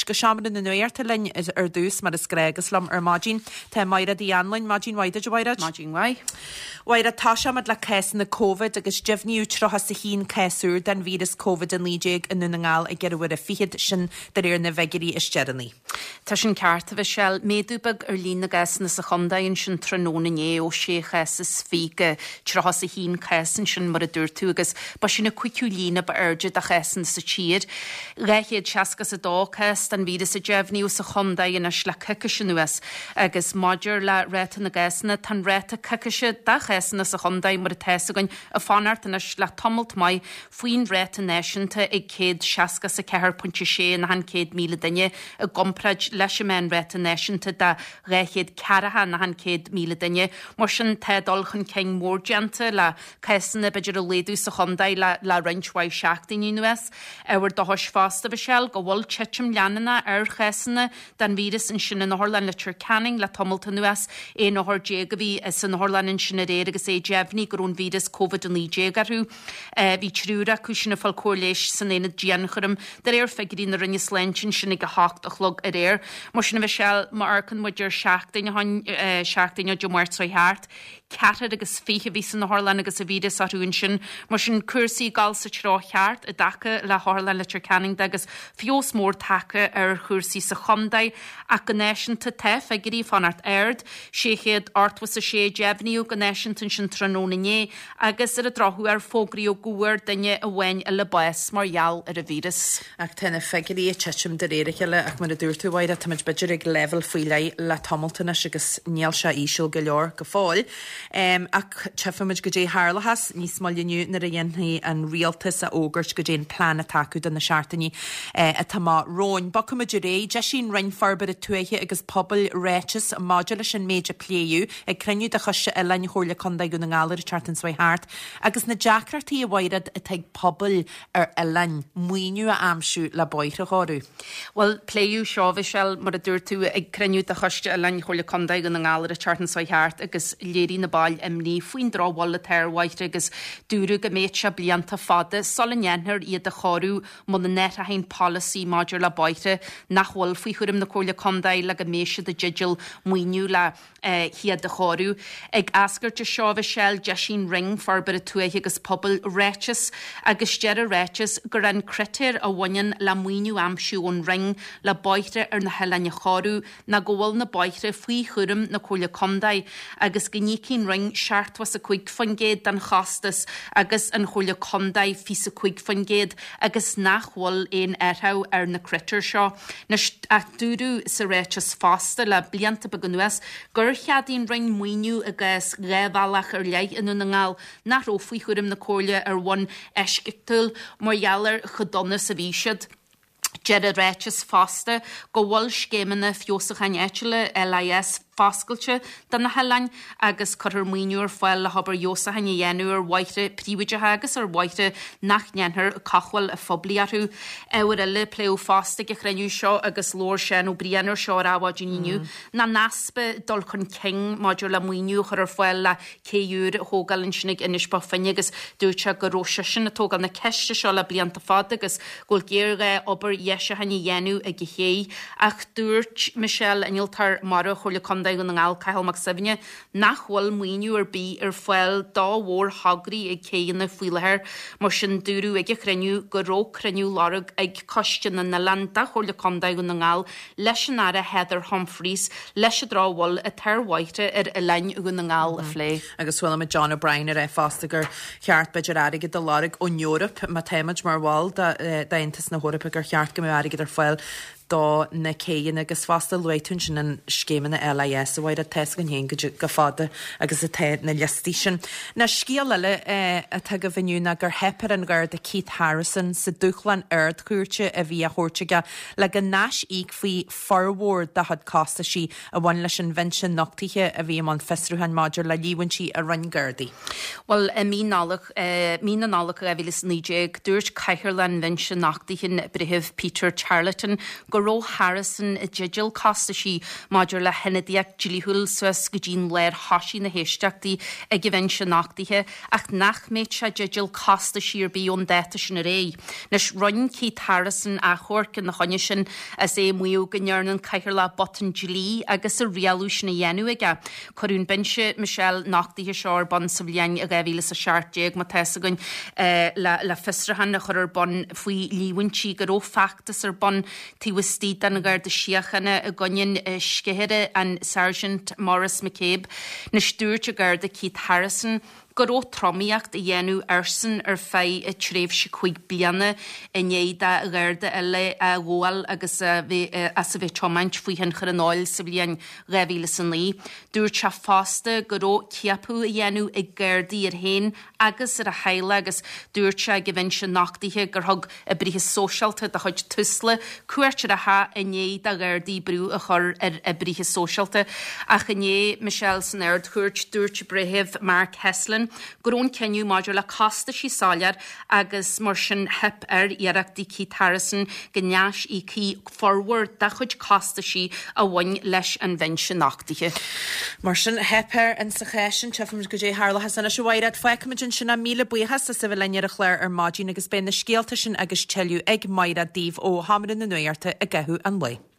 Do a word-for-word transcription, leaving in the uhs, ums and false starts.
go seaamra na nuirta linn is ar dús mar is grégaslam ar mágin te maira di anlain mágin waida jo waida mágin wai waida táisiam ad le césan na Covid agus jefniú trocha sa hín césúr den vírus Covid an líéig in nunangáil a gerhfuir a fiad sin dar ar na vegirí is jeranní. Tá sin cearta bheith sell méadúbag ar lína gasna sa chondain sin tróna né ó sé chesas fíge trocha sa hín césan sin mar a dúirtú agus ba sin na cuiiciú lína ba urge a chesan sa tíad. Réchéad seaca sa dóchas an vírus a jefniú sa chondain as le cuciise nuas agus maidir le réta na gasna tan réta cuciise da chesanna sa chondain mar a tesagan a fanart an as le tomult mai faoin réta náisiúnta ag céad seaca sa ceithir puinte sé na han céad míle duine a gompraid leis men réta náisiúnta da réchéad cearatha na han céad míle duine mar sin tedolchan cén mórdianta le chesanna beidir a léadú sa chondain le, le rinchhaid seachtaí nuas ar do hos fásta bheith sell go bhfuil titim leanana ar chesanna den vírus in sin na Horlan le canning le tomulta nuas é na hor dégahí is san Horlan in sin réir agus é jefni gurún vírus Covid an líégarú hí trúra cúisina fal cóléis san éad díanchurum der éir figurí na rinne slentin sinnig go hácht a chlog a réir mar sinna bheith sell mar arcan muidir seachtaine seachtaine jo muirtrai háart ceatar agus fiche ví san na Horlan agus a vírus arún sin mar sin cuasaí gal sa trá cheart a dacha le Horlan le canning agus fios mór take ar chuasaí sa chondaid a gannéisianta te figurí fanart aird sé chéad artwas a sé jefniú gannéisianta sin tróna né agus ar a drothú ar fógraí ó gúir daine a bhain a le bais margheall ar a vírus. Ach tena figurí a titim de réiriile ach mar a dúirtú waid a tamid beidir ag level fuiile le tomultainna agus níl se ísisiil go leor go fáil. Um, ach tefamid go dé hálahas níos máilniu na a dhéanaí an rialtas a ógurt go dé plán a taú den na seaartaní uh, a tamá róin. Ba cumid ré de sin rein farbar a tuaiche agus pobl réitis a modula sin méide pléú ag creniu de chuise a lein chóirla condaid go na gáir a chartan svai hart agus na jaacratí a bhairad a teag pobl ar a lein muoinú a amsú le boir a cháú. Well, pléú seo bhí sell mar a dúirtú ag creniu de chuiste a lein chóirla condaid go na gáir a chartan svai hart agus léirí na bail imní faoin ráhil a teirhaite agus dúrú go méid se blianta fada solinhéanthir iad a choú mo na net a hain policy maidir le baite nachhfuil faoi churim na cóirla condaid le go méise de digil muoinú le uh, hiad a choú. Ag asgurt a seo bheith sell de sin ring farbar a tuaiche agus pobl réitis agus dear a réitis gur an critir a bhainean le muoinú amsúún ring le baite ar na helanne choú na ggóil na baite faoi churim na cóirla condaid agus gnícín ring seaartwas a chuig fangéad den chastas agus an chóirla condaid fi a chuig fangéad agus nachhfuil éon airtha ar na critir seo. Na ach dúrú sa réitis fásta le blianta begannuas gur cheadín ring muoinú agus réhhealach ar leigh inú na ngáil nach ó faoi churim na cóirla ar bhain eisciúil margheallar chudonna sa bhísiad. Jead a réitis fásta go bhfuil scémanna fiosachan éitiile L I S fáscailte den na helainn agus chuir muoinúr foiil le habar Josahan i dhéanú ar bhaite príomhaide agus ar bhaite nachneanthir cachfuil a phobliarú éhar eile pléú fásta go chreiniú seo agus lór sin ó brianar seo ráhhaidíniu na naspa dul chun cing maidir le muoinú chur ar foiil le céúr thógalinn sinnig inis ba finne agus dúirte go róise sin atógal na ceiste seo le blianta fad agus ggóil géirge obair dhéise han i dhéanú a gché ach dúirt Michelle iniltar mar a chóirla condaid go na ngáil caiilmach sabine nachhfuil muoinú ar bí ar foiil dá mhór hagraí ag céanna fuiilethir mar sin dúrú ag creniu go ró creniu larug ag costeanna na landa chóirla condaid go na ngáil leis an ara Heather Humphreys leis a dráhil a teirhaite ar a lein go na ngáil a phlé. Agus bhfuil me John O'Brien ar é fástagur cheart beidir aige do larug ón Europa má téimeid mar bháil daontas na Europa gur cheart go mé aige ar foiil dá na céan agus fásta luitún sin an scémanna L I S a bhaid a teis gan hén go fáda agus a te na listísin. Na scíal eile a tu go bhiniu na gur hepar an gur de Keith Harrison sa dúchlan ard cuairte a bhí a thuirteige le go náis íag faoi forhór de had cásta si a bhain leis an bhainsin nachtaithe a bhí an festrúhan maidir le líhain si a rangirdaí. Well, a mí nálach mí na nálach a bhílas níéag dúirt caiithir le bhainsin nachtaithin britheh Peter Charlton go goró Harrison a Jigil costa sí maidir le henadiaach Jilihul suas go dín leir hasí na héisteachtaí ag gibhain sin nachtaithe ach nach méid se Jigil costa sír bíon déta sin a ré. Nes roinn Keith Harrison a chórcin na chonne sin as é muú gnearnan caiir le botan Jilí agus a rialú sin na dhéanú aige. Corún bense Michelle nachtaithe seoir bon sa bhliain a gavíle sa seartéag má teessa gon le fistrahan na chur bon faoi líhaintí goró factas ar bon tíhastí dan gar de siachanna a gonin scehéire an Sergeant Morris McCabe na stúirte gar de Keith Harrison goró tromíocht a dhéanú arsan ar fé a tréimh se chuig bliana i néada a gharda eile a bháil agus as a bheith tomaint faoi hen chranáil sa bblion réhíle san lí. Dúirt se fásta goró ceapú a dhéanú i ggardaí ar hain agus ar a heile agus dúirt se go bhain se nachtaithe gur thug a brithe sóisialta a chuid tusla cuairt a ha i néad a ghardaí brú a chur ar a brithe sóisialta ach i né Michelle san aird chuirt dúirt bretheh Mark Heslin Grón ceniu maidir le costa sí sáilear agus mar sin hep ar iarachtaí Keith Harrison gneas í cí forward da chuid costa sí a bhain leis an bhain sin nachtaithe. Mar sin hepper an sa chésin tefum go dé Harla has an sehairad foiicimidin sin a míle buchas a sa bhleine a chléir ar mádín agus ben na scéalta sin agus teú ag maira díomh ó hamarin na nuirta a gathú an lei.